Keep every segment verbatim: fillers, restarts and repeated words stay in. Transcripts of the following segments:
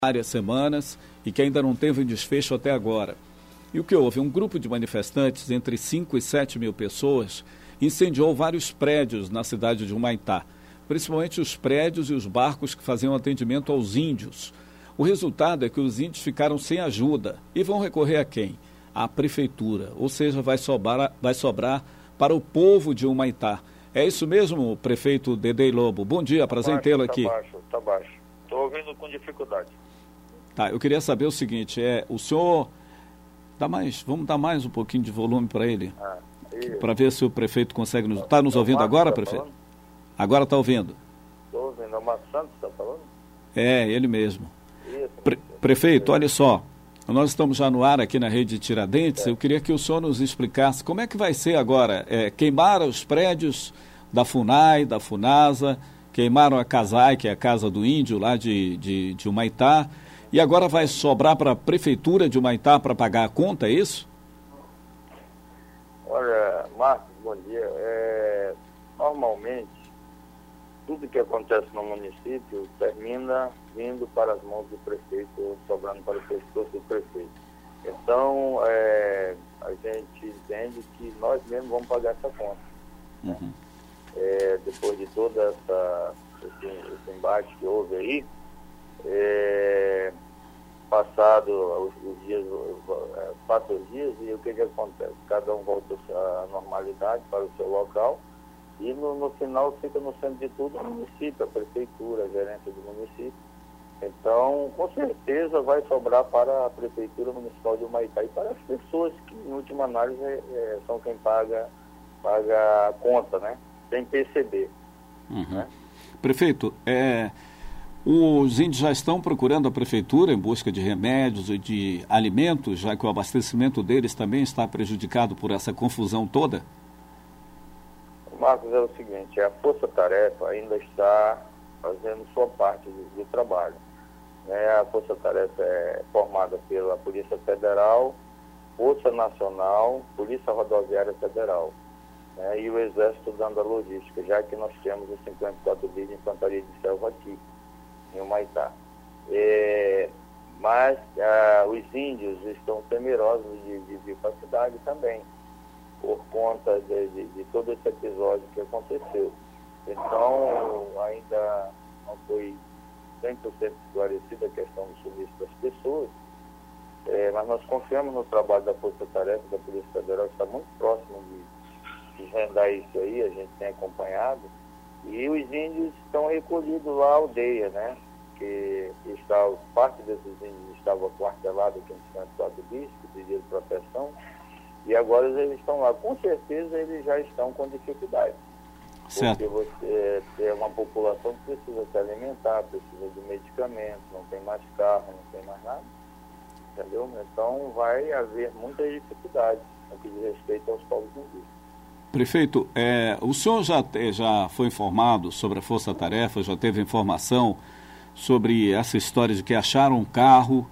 várias semanas e que ainda não teve um desfecho até agora. E o que houve? Um grupo de manifestantes, entre cinco e sete mil pessoas, incendiou vários prédios na cidade de Humaitá, principalmente os prédios e os barcos que faziam atendimento aos índios. O resultado é que os índios ficaram sem ajuda e vão recorrer a quem? À prefeitura, ou seja, vai sobrar, vai sobrar para o povo de Humaitá. É isso mesmo, prefeito Dedei Lobo? Bom dia, prazer em tê-lo aqui. Está baixo, está baixo. Estou ouvindo com dificuldade. Tá, eu queria saber o seguinte, é, o senhor, dá mais, vamos dar mais um pouquinho de volume para ele, ah, para ver se o prefeito consegue nos... Está nos ouvindo agora, prefeito? Falando? Agora está ouvindo. Estou ouvindo, é o Marcos Santos que está falando? É, ele mesmo. Isso, Pre prefeito, olha só, nós estamos já no ar aqui na rede Tiradentes, é. Eu queria que o senhor nos explicasse como é que vai ser agora, é, queimaram os prédios da FUNAI, da FUNASA, queimaram a CASAI, que é a Casa do Índio, lá de, de, de Humaitá, e agora vai sobrar para a Prefeitura de Humaitá para pagar a conta, é isso? Olha, Marcos, bom dia. É, normalmente, tudo que acontece no município termina vindo para as mãos do prefeito, sobrando para o pescoço do prefeito. Então, é, a gente entende que nós mesmos vamos pagar essa conta. Uhum. Né? É, depois de todo essa, esse, esse embate que houve aí, é, passado os, os dias, é, passa os dias e o que que acontece? Cada um volta à normalidade para o seu local e no, no final fica no centro de tudo o município, a prefeitura, a gerência do município. Então, com certeza vai sobrar para a Prefeitura Municipal de Humaitá e para as pessoas que, em última análise, é, são quem paga, paga a conta, né? Sem perceber. Uhum. Né? Prefeito, é, os índios já estão procurando a Prefeitura em busca de remédios e de alimentos, já que o abastecimento deles também está prejudicado por essa confusão toda? Marcos, é o seguinte, a Força Tarefa ainda está fazendo sua parte do, do trabalho. Né? A Força Tarefa é formada pela Polícia Federal, Força Nacional, Polícia Rodoviária Federal, né? E o Exército dando a logística, já que nós temos os cinquenta e quatro dias de infantaria de selva aqui, em Humaitá. É, mas ah, os índios estão temerosos de, de vir para a cidade também, por conta de, de, de todo esse episódio que aconteceu. Então, ainda não foi cem por cento esclarecida a questão do sumiço das pessoas, é, mas nós confiamos no trabalho da Força Tarefa, da Polícia Federal, que está muito próximo de, de rendar isso aí, a gente tem acompanhado, e os índios estão recolhidos lá à aldeia, né? Que, que está, parte desses índios estava quartelado aqui no Centro Quatro Bicho, que pediram proteção, e agora eles estão lá. Com certeza eles já estão com dificuldade. Certo. Porque você tem uma população que precisa se alimentar, precisa de medicamentos, não tem mais carro, não tem mais nada. Entendeu? Então vai haver muitas dificuldades no que diz respeito aos povos indígenas. Prefeito, é, o senhor já, já foi informado sobre a Força Tarefa, já teve informação sobre essa história de que acharam um carro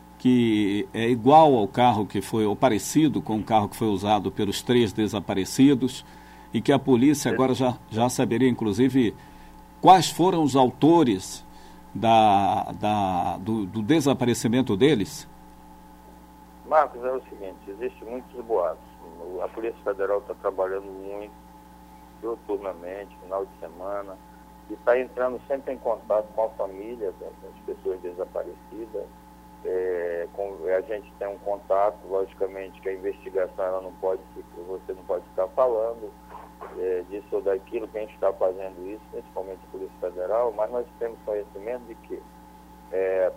que é igual ao carro que foi, ou parecido com o carro que foi usado pelos três desaparecidos, e que a polícia agora já, já saberia, inclusive, quais foram os autores da, da, do, do desaparecimento deles? Marcos, é o seguinte, existem muitos boatos. A Polícia Federal está trabalhando muito, diuturnamente, final de semana, e está entrando sempre em contato com a família das pessoas desaparecidas. É, com, a gente tem um contato, logicamente, que a investigação ela não pode, você não pode ficar falando é, disso ou daquilo, quem está fazendo isso, principalmente a Polícia Federal, mas nós temos conhecimento de que é,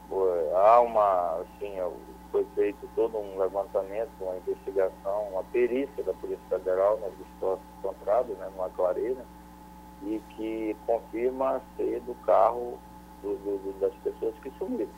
há uma, assim, foi feito todo um levantamento, uma investigação, uma perícia da Polícia Federal nos destroços encontrados, né, numa clareira, e que confirma ser do carro do, do, do, das pessoas que sumiram.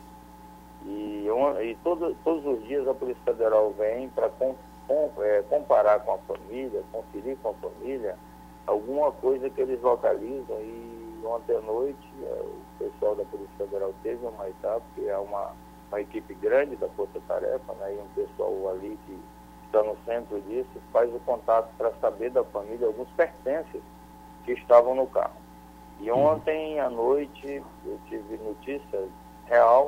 E, e todo, todos os dias a Polícia Federal vem para com, com, é, comparar com a família, conferir com a família alguma coisa que eles localizam. E ontem à noite é, o pessoal da Polícia Federal teve uma etapa, porque é uma, uma equipe grande da Força Tarefa, né, e um pessoal ali que está no centro disso, faz o contato para saber da família alguns pertences que estavam no carro. E ontem à noite eu tive notícia real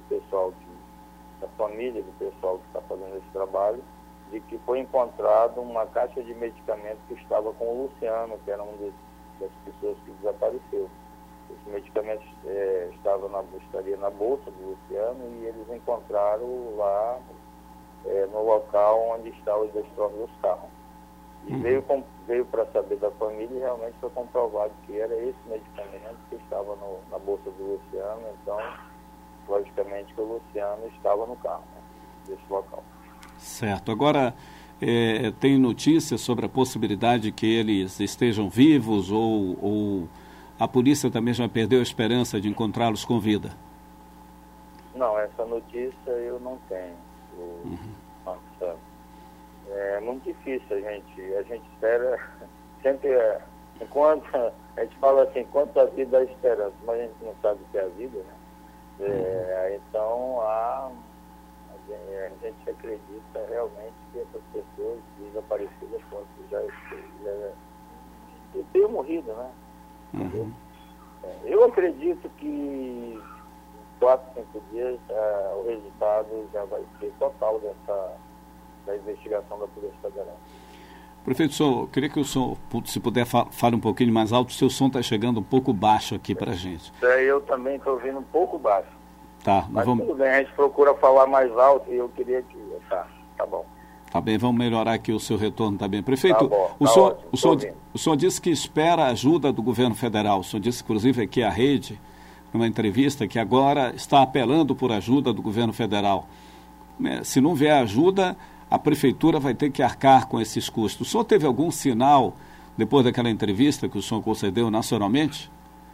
pessoal, que, da família do pessoal que está fazendo esse trabalho, de que foi encontrado uma caixa de medicamentos que estava com o Luciano, que era uma das, das pessoas que desapareceu. Esse medicamento é, estava na, estaria na bolsa do Luciano e eles encontraram lá é, no local onde estavam os destroços dos carros. E uhum. veio, veio para saber da família e realmente foi comprovado que era esse medicamento que estava no, na bolsa do Luciano. Então, logicamente que o Luciano estava no carro, né, desse local. Certo. Agora, é, tem notícias sobre a possibilidade de que eles estejam vivos ou, ou a polícia também já perdeu a esperança de encontrá-los com vida? Não, essa notícia eu não tenho. Eu, uhum. Nossa, é muito difícil a gente, a gente espera, sempre, é, enquanto, a gente fala assim, enquanto a vida há esperança, mas a gente não sabe o que é a vida, né? É, uhum. Então, a, a gente acredita realmente que essas pessoas desaparecidas já, já, já tenham morrido, né? Uhum. Eu acredito que em quatro, cinco dias uh, o resultado já vai ser total dessa da investigação da Polícia Federal. Prefeito, senhor, queria que o senhor, se puder, fale um pouquinho mais alto, o seu som está chegando um pouco baixo aqui para a gente. É, eu também estou ouvindo um pouco baixo. Tá, mas vamos... tudo bem, a gente procura falar mais alto e eu queria que... Tá, tá bom. Tá bem, vamos melhorar aqui o seu retorno também. Prefeito, tá bom, o, tá senhor, ótimo, o, senhor, o senhor disse que espera a ajuda do governo federal. O senhor disse, inclusive, aqui à rede, numa entrevista, que agora está apelando por ajuda do governo federal. Se não vier ajuda, a prefeitura vai ter que arcar com esses custos. O senhor teve algum sinal, depois daquela entrevista que o senhor concedeu nacionalmente?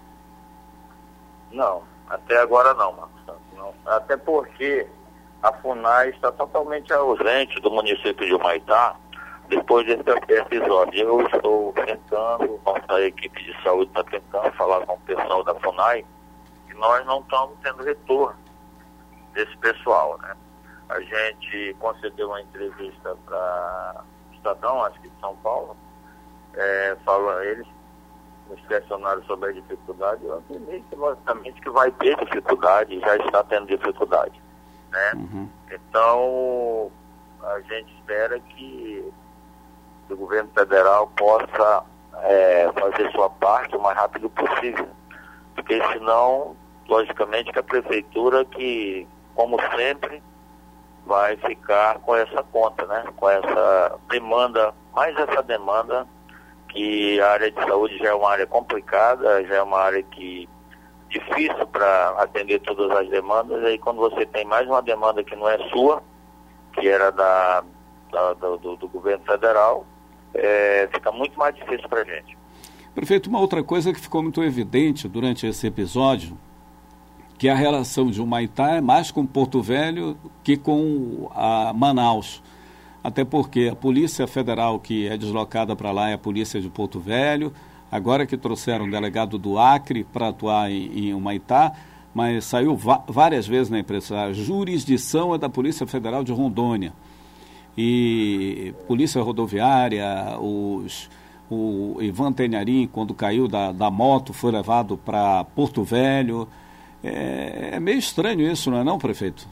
Não, até agora não, Marcos. Não. Até porque a FUNAI está totalmente ausente do município de Humaitá depois desse episódio. Eu estou tentando, nossa equipe de saúde está tentando falar com o pessoal da FUNAI e nós não estamos tendo retorno desse pessoal, né? A gente concedeu uma entrevista para o Estadão, acho que de São Paulo, é, fala, eles nos questionaram sobre a dificuldade. Eu acredito, logicamente, que vai ter dificuldade, já está tendo dificuldade, né? Uhum. Então, a gente espera que o governo federal possa é, fazer sua parte o mais rápido possível, porque senão, logicamente, que a prefeitura, que, como sempre, vai ficar com essa conta, né? Com essa demanda, mais essa demanda, que a área de saúde já é uma área complicada, já é uma área que difícil para atender todas as demandas, e aí quando você tem mais uma demanda que não é sua, que era da, da do, do governo federal, é, fica muito mais difícil para a gente. Prefeito, uma outra coisa que ficou muito evidente durante esse episódio, que a relação de Humaitá é mais com Porto Velho que com a Manaus. Até porque a Polícia Federal que é deslocada para lá é a Polícia de Porto Velho, agora que trouxeram um delegado do Acre para atuar em, em Humaitá, mas saiu várias vezes na imprensa, a jurisdição é da Polícia Federal de Rondônia. E Polícia Rodoviária, os, o Ivan Tenharim, quando caiu da, da moto, foi levado para Porto Velho. É, é meio estranho isso, não é não, prefeito?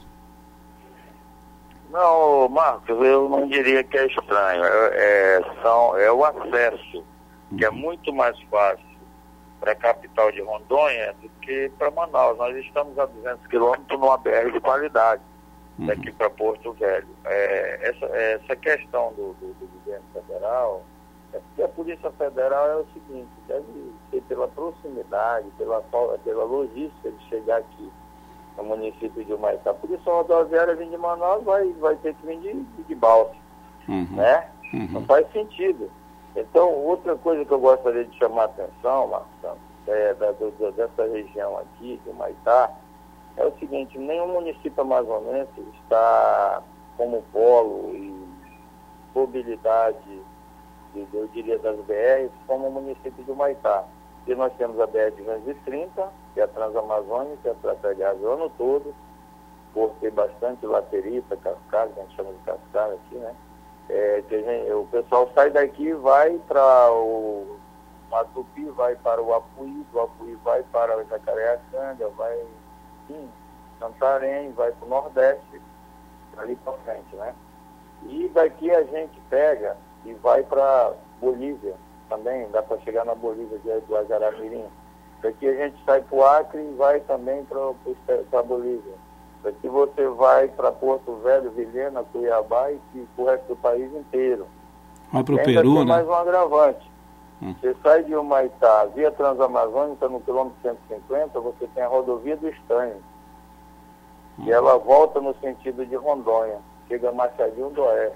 Não, Marcos, eu não diria que é estranho. É, é, são, é o acesso, que é muito mais fácil para a capital de Rondônia do que para Manaus. Nós estamos a duzentos quilômetros numa B R de qualidade, daqui para Porto Velho. É, essa, essa questão do, do, do governo federal, é porque a Polícia Federal é o seguinte, deve ser pela proximidade, pela, pela logística de chegar aqui no município de Humaitá. A Polícia Rodoviária vem de Manaus, vai, vai ter que vir de, de balsa, uhum. né? Uhum. Não faz sentido. Então, outra coisa que eu gostaria de chamar a atenção, Marcos, é, da, do, dessa região aqui, de Humaitá, é o seguinte, nenhum município amazonense está como polo e mobilidade, eu diria, das B Rs, como o município de Humaitá. E nós temos a B R duzentos e trinta, que é a Transamazônica, que trafega o ano todo, por ter bastante laterita, cascalho, que a gente chama de cascalho aqui, né? É, que a gente, o pessoal sai daqui e vai para o Matupi, vai para o Apuí, do Apuí vai para o Jacareacanga, vai, enfim, Santarém, vai para o Nordeste, ali para frente, né? E daqui a gente pega e vai para Bolívia também, dá para chegar na Bolívia do Ajaramirim. Daqui a gente sai para o Acre e vai também para a Bolívia. Daqui você vai para Porto Velho, Vilhena, Cuiabá e para o resto do país inteiro. Vai para o Peru, tem né? mais um agravante. Hum. Você sai de Humaitá via Transamazônica no quilômetro cento e cinquenta, você tem a rodovia do Estanho. Hum. E ela volta no sentido de Rondônia, chega a Machadinho do Oeste.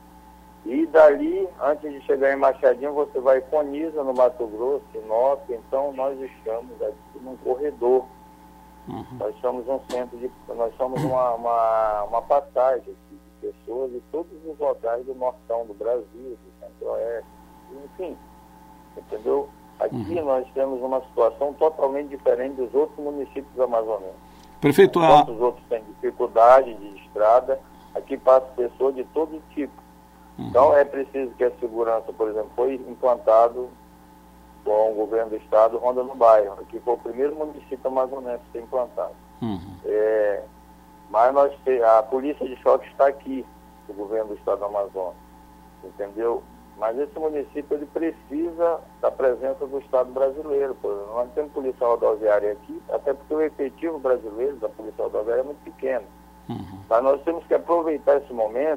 E dali, antes de chegar em Machadinho, você vai em Coniza, no Mato Grosso, Sinop. Então nós estamos aqui num corredor. Uhum. Nós somos um centro de. Nós somos uma, uma, uma passagem de pessoas de todos os locais do nortão do Brasil, do centro-oeste, enfim. Entendeu? Aqui uhum. nós temos uma situação totalmente diferente dos outros municípios amazônicos. Prefeito, Enquanto a... os outros têm dificuldade de estrada, aqui passa pessoas de todo tipo. Uhum. Então é preciso que a segurança, por exemplo, foi implantado com o governo do estado, Ronda no Bairro. Aqui foi o primeiro município amazonense a ser implantado. Uhum. É, mas nós, a polícia de choque está aqui, do governo do estado do Amazonas. Entendeu? Mas esse município ele precisa da presença do Estado brasileiro. Por exemplo, nós não temos polícia rodoviária aqui, até porque o efetivo brasileiro da polícia rodoviária é muito pequeno. Uhum. Mas nós temos que aproveitar esse momento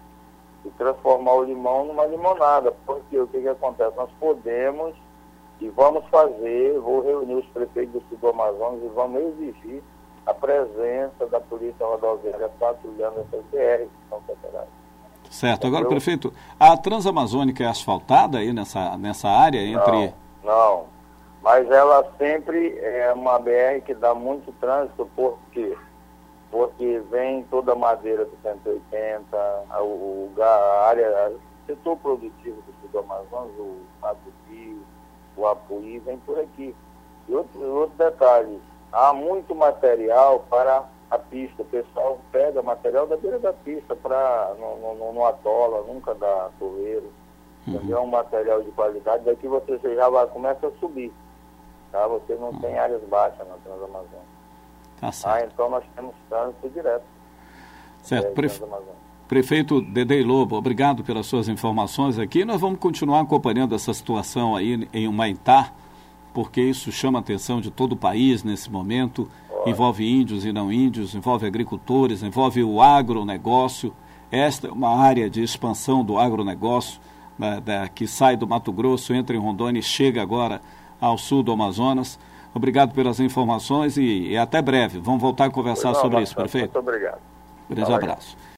e transformar o limão numa limonada. Porque o que, que acontece? Nós podemos e vamos fazer, vou reunir os prefeitos do sul do Amazonas e vamos exigir a presença da polícia rodoviária patrulhando essas B Rs que são federais. Certo. Agora, Eu... prefeito, a Transamazônica é asfaltada aí nessa, nessa área entre... Não, não, mas ela sempre é uma B R que dá muito trânsito, por quê? Porque vem toda a madeira do cento e oitenta, a, o, a área, o setor produtivo do sul do Amazonas, o Mato Rio, o Apuí, vem por aqui. E outro, outro detalhe, há muito material para a pista. O pessoal pega material da beira da pista para não, não, não atola, nunca dá torreiro. Uhum. Entendeu? É um material de qualidade. Daqui você já vai, começa a subir. Tá? Você não uhum. tem áreas baixas na Transamazônica. Tá certo. Ah, então nós temos trânsito direto. Certo. É, Prefe... Prefeito Dedei Lobo, obrigado pelas suas informações aqui. Nós vamos continuar acompanhando essa situação aí em Humaitá, porque isso chama a atenção de todo o país nesse momento. Pode. Envolve índios e não índios, envolve agricultores, envolve o agronegócio. Esta é uma área de expansão do agronegócio, né, da, que sai do Mato Grosso, entra em Rondônia e chega agora ao sul do Amazonas. Obrigado pelas informações e, e até breve. Vamos voltar a conversar não, sobre isso, prefeito? Muito obrigado. Grande abraço.